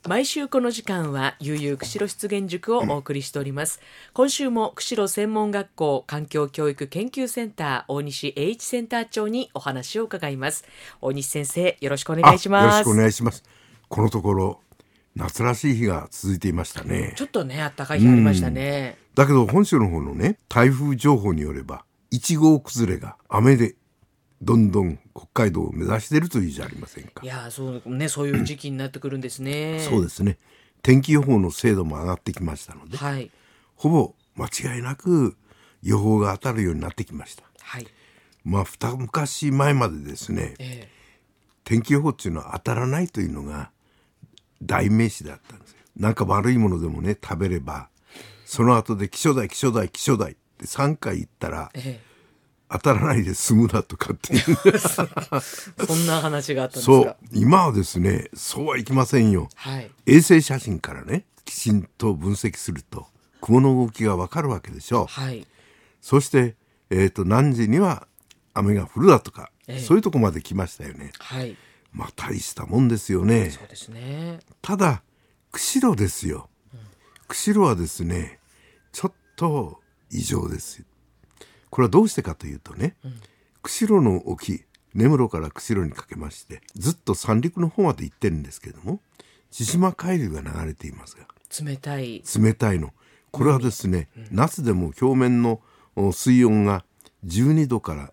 毎週この時間は悠々釧路湿原塾をお送りしております。今週も釧路専門学校環境教育研究センター大西栄一センター長にお話を伺います。大西先生、よろしくお願いします。 よろしくお願いします。このところ夏らしい日が続いていましたね。 ちょっとね、暖かい日ありましたね。 だけど本州の方のね、台風情報によれば1号崩れが雨でどんどん北海道を目指しているというじゃありませんか。 いや、そうね、そういう時期になってくるんですね。 そうですね。天気予報の精度も上がってきましたので、 はい、 ほぼ間違いなく予報が当たるようになってきました。 はい、 二昔前までですね、天気予報っていうのは当たらないというのが代名詞だったんですよ。なんか悪いものでもね、食べればその後で気象台って3回言ったら、当たらないで済むだとかっていうそんな話があったんですか。 そう、今はですね、そうはいきませんよ。 はい、 衛星写真からね、きちんと分析すると雲の動きがわかるわけでしょう。 はい、 そして、何時には雨が降るだとか、そういうとこまで来ましたよね。 はい、 大したもんですよね。 そうですね。 ただ釧路ですよ、釧路はですね、ちょっと異常です。これはどうしてかというとね、釧路の沖、根室から釧路にかけましてずっと三陸の方まで行ってるんですけども、千島海流が流れていますが、 冷たいのこれはですね、夏でも表面の水温が12度から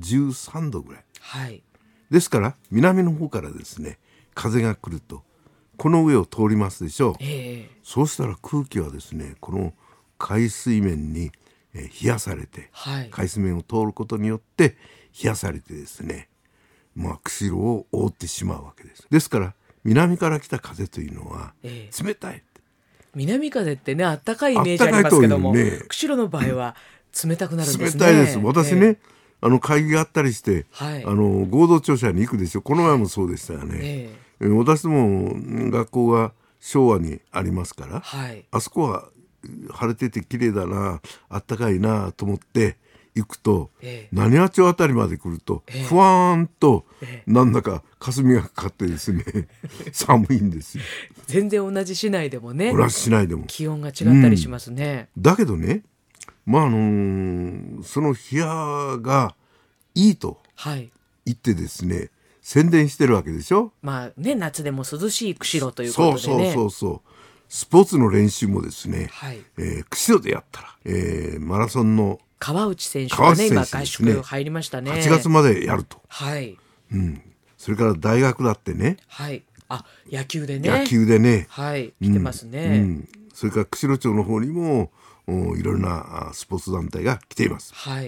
13度ぐらい、 はい、 ですから南の方からですね、風が来るとこの上を通りますでしょう。そうしたら空気はですね、この海水面に冷やされて、海水面を通ることによって冷やされてですね、釧路を覆ってしまうわけです。ですから南から来た風というのは冷たい、 南風ってね、暖かいイメージありますけども、釧路の場合は冷たくなるんですね。 冷たいです。私ね、会議があったりして、合同庁舎に行くでしょ。この前もそうでしたよね。私ども学校が昭和にありますから、あそこは晴れてて綺麗だな、あったかいなと思って行くと、何八町あたりまで来ると、ふわーんとなんだか霞がかかってですね寒いんですよ。 全然同じ市内でもね、 同じ市内でも気温が違ったりしますね。 だけどね、その冷やがいいと言ってですね、宣伝してるわけでしょ。 夏でも涼しい釧路ということでね。 そうスポーツの練習もですね、釧路でやったら、マラソンの川内選手がね、今合宿入りましたね。 8月までやると。それから大学だってね、 野球でね、来てますね。 それから釧路町の方にもいろんなスポーツ団体が来ています。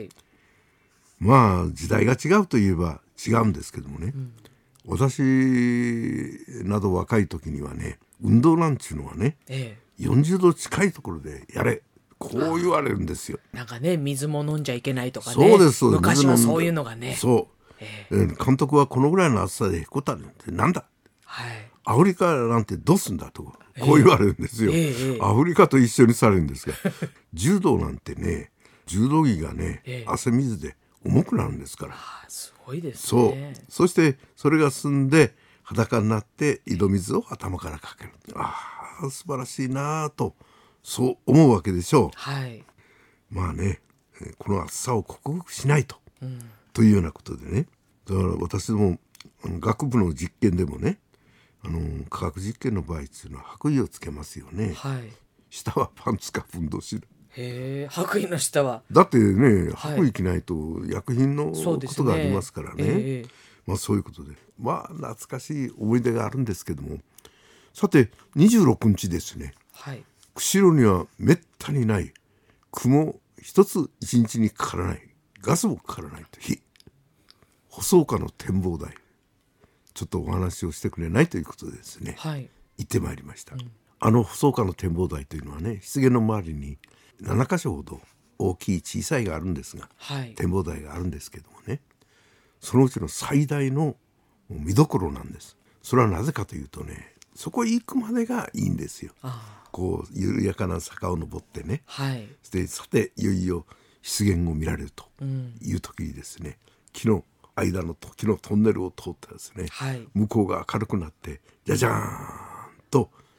時代が違うといえば違うんですけどもね、私など若い時にはね、運動なんていうのはね、40度近いところでやれ、こう言われるんですよ。 なんかね、水も飲んじゃいけないとかね。 そうです、 昔はそういうのがね。 監督はこのぐらいの暑さでへこたるってなんだ、アフリカなんてどうすんだとこう言われるんですよ。アフリカと一緒にされるんですが柔道なんてね、柔道着がね、汗水で重くなるんですから。 すごいですね。 そしてそれが済んで裸になって井戸水を頭からかける。素晴らしいなと、そう思うわけでしょう。この暑さを克服しないと、というようなことでね、だから私ども学部の実験でもね、科学実験の場合っていうのは白衣をつけますよね。下はパンツかふんどし。 白衣の下はだってね、白衣着ないと薬品のことがありますからね。そういうことで懐かしい思い出があるんですけども、さて26日ですね、釧路にはめったにない雲一つ一日にかからない、ガスもかからないと日、細岡の展望台、ちょっとお話をしてくれないということでですね、行ってまいりました。細岡の展望台というのはね、湿原の周りに7カ所ほど大きい小さいがあるんですが、展望台があるんですけどもね、そのうちの最大の見どころなんです。それはなぜかというとね、そこへ行くまでがいいんですよ。こう緩やかな坂を登ってね、でさていよいよ湿原を見られるという時にですね、木の間のトンネルを通ってですね、向こうが明るくなってじゃじゃーんと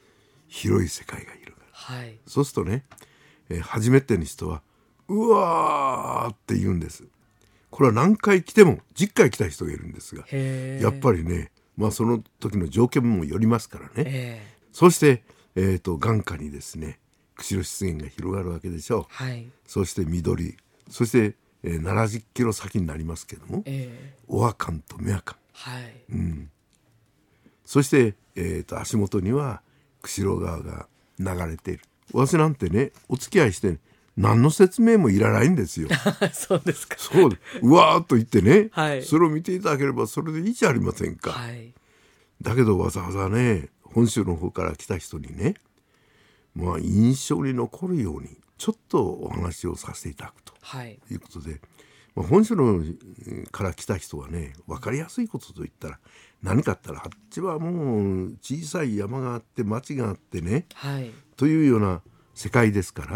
広い世界が広がる、 はい、 そうするとね、初めての人はうわーって言うんです。これは何回来ても10回来た人がいるんですが、やっぱりね、その時の条件もよりますからね、そして、眼下にですね釧路湿原が広がるわけでしょう、 はい、 そして緑、そして、70キロ先になりますけども、オアカンとメアカン、 はい、 そして、足元には釧路川が流れている。私なんてねお付き合いして何の説明もいらないんですよそうですか。 そう、うわーっと言ってね、 はい、 それを見ていただければそれでいいじゃありませんか、 はい、 だけどわざわざね本州の方から来た人にね、印象に残るようにちょっとお話をさせていただくと、いうことで、本州のから来た人はね分かりやすいことといったら何かあったらあっちはもう小さい山があって町があってね、 はい、 というような世界ですから、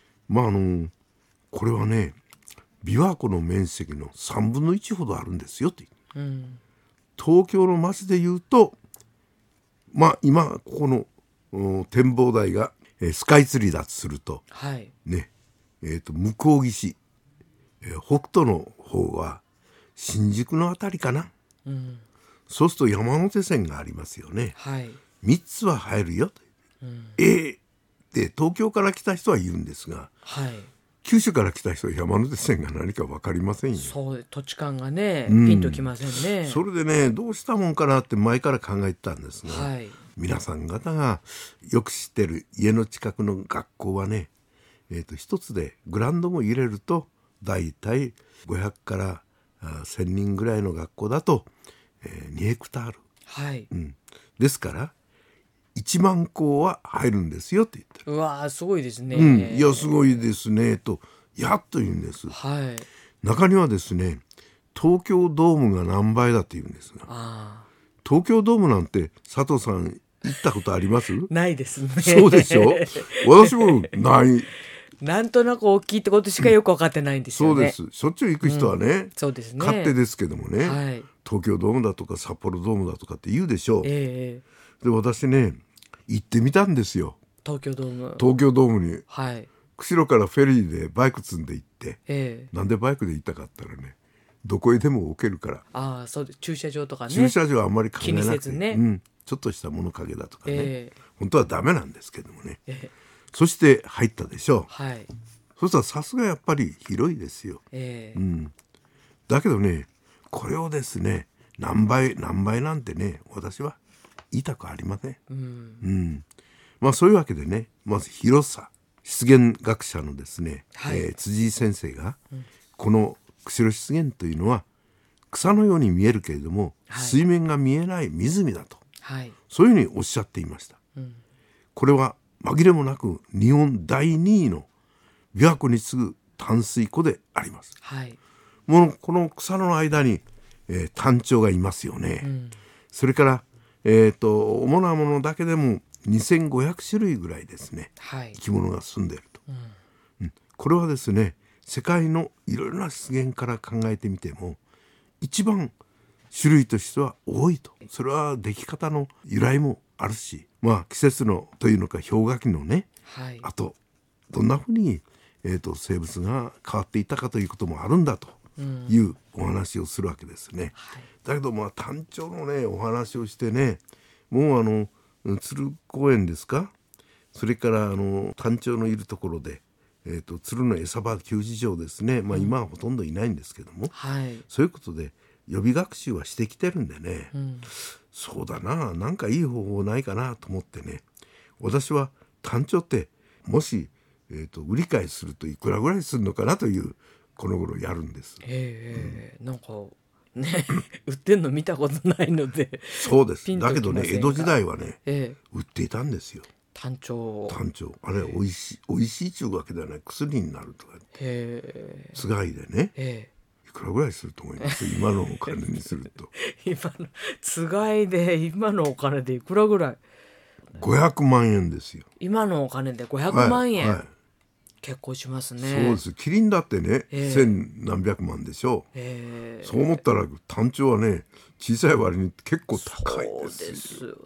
これはね琵琶湖の面積の3分の1ほどあるんですよという、東京の町でいうと今ここの展望台がスカイツリーだとすると、ね、向こう岸、北斗の方は新宿のあたりかな、そうすると山手線がありますよね、3つは入るよと、で東京から来た人は言うんですが、九州から来た人は山手線が何か分かりませんよ。 そう土地感がね、ピンときませんね。 それでねどうしたもんかなって前から考えてたんですが、皆さん方がよく知ってる家の近くの学校はね、一つでグラウンドも入れるとだいたい500から1000人ぐらいの学校だと、2ヘクタール、ですから1万校は入るんですよって言ってる。 うわーすごいですね、 いやすごいですねとやっと言うんです、中にはですね東京ドームが何倍だって言うんですが、東京ドームなんて佐藤さん行ったことあります？ ないですね。 そうでしょ私もない。 なんとなく大きいってことしかよく分かってないんですよね。 そうです。しょっちゅう行く人はね、 そうですね、 勝手ですけどもね、東京ドームだとか札幌ドームだとかって言うでしょう、で私ね行ってみたんですよ、 東京ドームに、釧路からフェリーでバイク積んで行って、なんでバイクで行ったかって言ったらねどこへでも置けるから。 そうです。駐車場とかね、 駐車場はあんまり考えなくて気にせずね、 ちょっとした物陰だとかね、本当はダメなんですけどもね、そして入ったでしょう、そしたらさすがやっぱり広いですよ、だけどねこれをですね何倍なんてね私は言いたくありません、そういうわけでねまず広さ、湿原学者のですね、辻井先生が、この釧路湿原というのは草のように見えるけれども、水面が見えない湖だと、そういうふうにおっしゃっていました、これは紛れもなく日本第2位の琵琶湖に次ぐ淡水湖であります、もうこの草の間に、タンチョウがいますよね、それから主なものだけでも2500種類ぐらいですね、生き物が住んでいると、これはですね世界のいろいろな湿原から考えてみても一番種類としては多いと。それは出来方の由来もあるし、季節のというのか氷河期のね、あとどんなふうに、生物が変わっていったかということもあるんだというお話をするわけですね、だけどタンチョウのねお話をしてね、もう鶴公園ですか、それからタンチョウのいるところで、鶴の餌場給餌場ですね、今はほとんどいないんですけども、そういうことで予備学習はしてきてるんでね、そうだな、なんかいい方法ないかなと思ってね、私はタンチョウってもし、売り買いするといくらぐらいするのかなというこの頃やるんです、 なんかね売ってんの見たことないのでそうです。だけどね江戸時代はね、売っていたんですよ、 タンチョウ。 あれおいしいというわけではない、薬になるとか、つがいでね、いくらぐらいすると思います今のお金にすると今のつがいで今のお金でいくらぐらい ？500万円ですよ。 今のお金で500万円、結構しますね。 そうです。キリンだってね、千何百万でしょう、そう思ったらタンチョウはね小さい割に結構高いですよ。 そうですよね。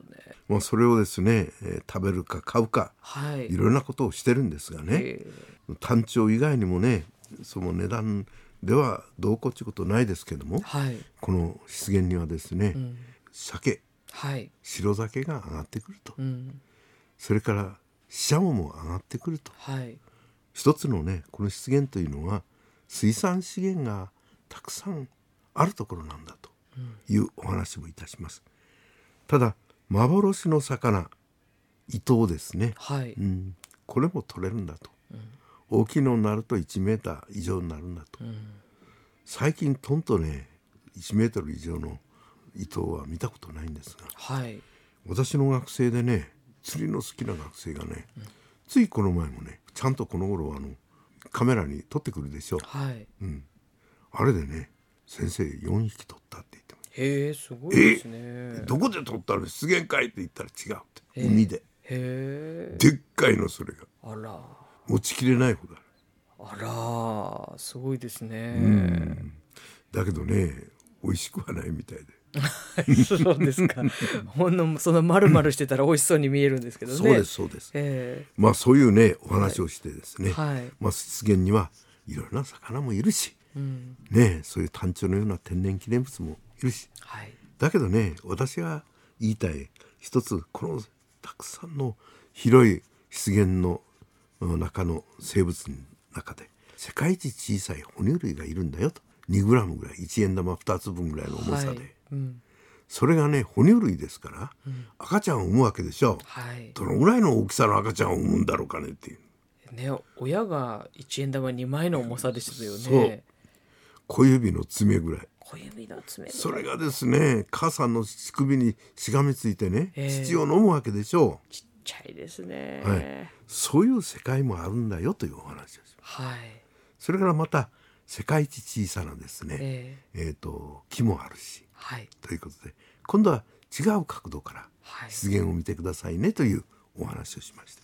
もうそれをですね、食べるか買うか、いろんなことをしてるんですがね、単調以外にもね、その値段ではどうこうっていうことないですけども、この湿原にはですね、鮭、白鮭が上がってくると、それからシャモも上がってくると、一つのね、この湿原というのは水産資源がたくさんあるところなんだというお話もいたします。ただ幻の魚イトウですね、これも取れるんだと、大きいのになると1メーター以上になるんだと、最近トンとね1メートル以上のイトウは見たことないんですが、私の学生でね、釣りの好きな学生がね、ついこの前もね、ちゃんとこの頃カメラに撮ってくるでしょ、あれでね、先生4匹取ったって言ってました。 へえ、すごいですね。 どこで取ったの？湿原かいって言ったら違うって、海で。 へえ。 でっかいの、それが。 あら。 持ちきれないほどあら、すごいですね。 だけどね、美味しくはないみたいで。そうですか。ほんのその丸々してたら美味しそうに見えるんですけどね。 そうですそうです。まあそういうねお話をしてですね、まあ湿原にはいろいろな魚もいるし、ね、そういうタンチョウのような天然記念物もいるし、だけどね、私が言いたい一つ、このたくさんの広い湿原の中の生物の中で世界一小さい哺乳類がいるんだよと、2グラムぐらい、1円玉2つ分ぐらいの重さで、それがね哺乳類ですから、赤ちゃんを産むわけでしょ、どのぐらいの大きさの赤ちゃんを産むんだろうかねっていうね、親が1円玉2枚の重さでしたよね。 そう、小指の爪ぐらい。 小指の爪ぐらい。 それがですね、母さんの乳首にしがみついてね、乳を飲むわけでしょう。 ちっちゃいですね、 そういう世界もあるんだよというお話です。それからまた世界一小さなですね、木もあるし、ということで今度は違う角度から湿原を見てくださいねというお話をしました。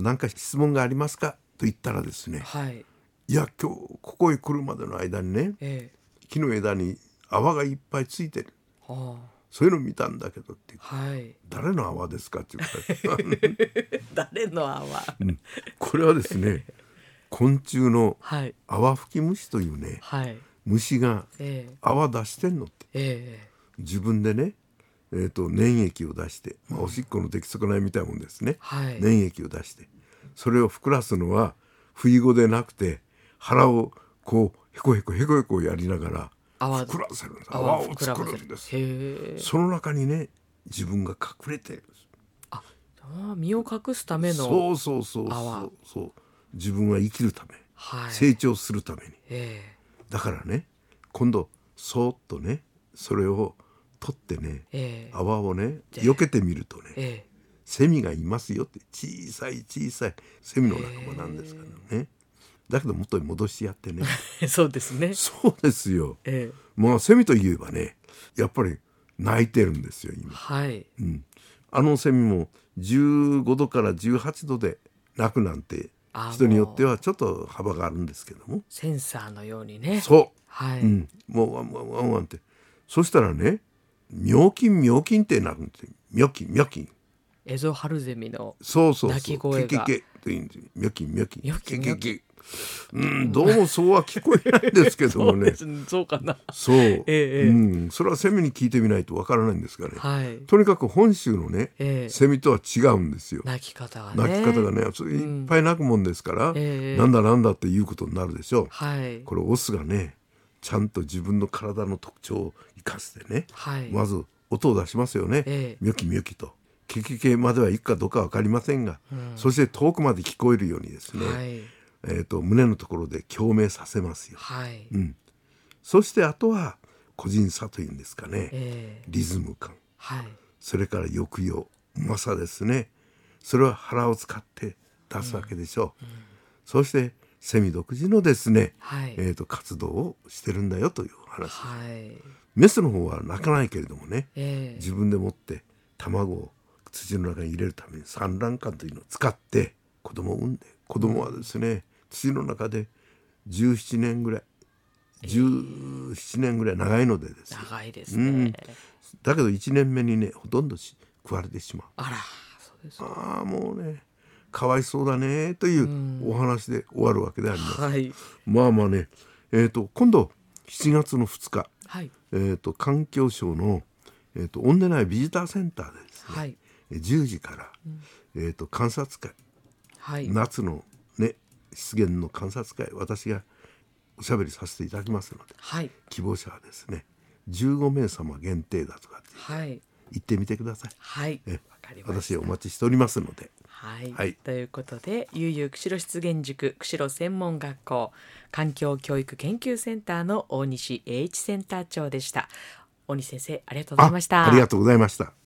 何か質問がありますかと言ったらですね、いや今日ここへ来るまでの間にね、木の枝に泡がいっぱいついてる、そういうの見たんだけどっていう、誰の泡ですかって言われて誰の泡、 これはですね、昆虫の泡吹き虫というね、虫が泡出してんのって、自分でね、粘液を出して、おしっこの出来損ないみたいなもんですね、粘液を出してそれを膨らすのは不意語でなくて、腹をこうへこへこへこへこやりながら膨らせるんです。泡を作るんです。その中にね自分が隠れてるんです。 身を隠すためのそう自分は生きるため、成長するために、だからね、今度そーっとねそれを取ってね、泡をね避けてみるとね、セミがいますよって、小さいセミの仲間なんですからね。だけど元に戻してやってねそうですね。 そうですよ、まあセミといえばね、やっぱり鳴いてるんですよ今、セミも15度から18度で鳴くなんて、人によってはちょっと幅があるんですけども、 センサーのようにね。 そう、もうワンワンワンワンって、そしたらね、妙金ってなるんですよ。妙金エゾハルゼミの鳴き声がケというんですよ。妙金どうもそうは聞こえないんですけどもねそうかな。 そう、それはセミに聞いてみないとわからないんですがね、とにかく本州のね、セミとは違うんですよ。 鳴き方がね、いっぱい鳴くもんですから、なんだっていうことになるでしょう。これオスがねちゃんと自分の体の特徴を生かしてね、まず音を出しますよね、ミョキと。ケケケまでは行くかどうか分かりませんが、そして遠くまで聞こえるようにですね、胸のところで共鳴させますよ、そしてあとは個人差というんですかね、リズム感、それから抑揚、うまさですね。それは腹を使って出すわけでしょう、そしてセミ独自のですね、活動をしてるんだよという話、メスの方は鳴かないけれどもね、自分で持って卵を土の中に入れるために産卵管というのを使って子供を産んで、子供はですね、土の中で17年ぐらい長いのでですね、 長いですね、 だけど1年目にねほとんど食われてしまう。 あら、そうですか。 ああ、もうね、かわいそうだねというお話で終わるわけであります。 はい、 まあまあね、今度7月の2日、 はい、 環境省の、恩根内ビジターセンターでですね、 はい、 10時から、観察会、 はい、 夏のね湿原の観察会、私がおしゃべりさせていただきますので、 はい、 希望者はですね15名様限定だとかってはい、 行ってみてください。 はい、わかりました。 私お待ちしておりますので。 はい、 はい、 ということで、ゆうゆう釧路湿原塾釧路専門学校環境教育研究センターの大西栄一センター長でした。大西先生、ありがとうございました。 ありがとうございました。